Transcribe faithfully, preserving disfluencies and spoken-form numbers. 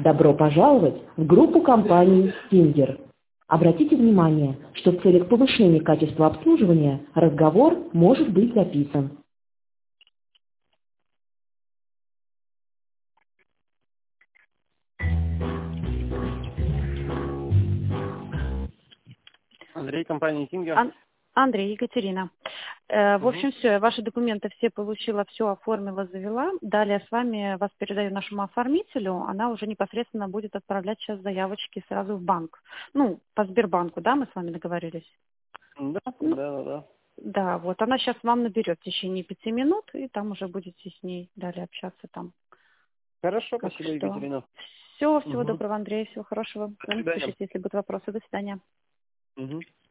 Добро пожаловать в группу компании Stinger. Обратите внимание, что в целях повышения качества обслуживания разговор может быть записан. Андрей, компания Stinger. Ан- Андрей, Екатерина. Э, В Угу. общем, все, я ваши документы все получила, все оформила, завела. Далее с вами вас передаю нашему оформителю. Она уже непосредственно будет отправлять сейчас заявочки сразу в банк. Ну, по Сбербанку, да, мы с вами договорились? Да, Ну, да, да, да. да, вот она сейчас вам наберет в течение пяти минут, и там уже будете с ней далее общаться там. Хорошо, Как спасибо, что. Екатерина. Все, всего Угу. доброго, Андрей, всего хорошего. До Звоните, свидания. пишите, если будут вопросы. До свидания. Угу.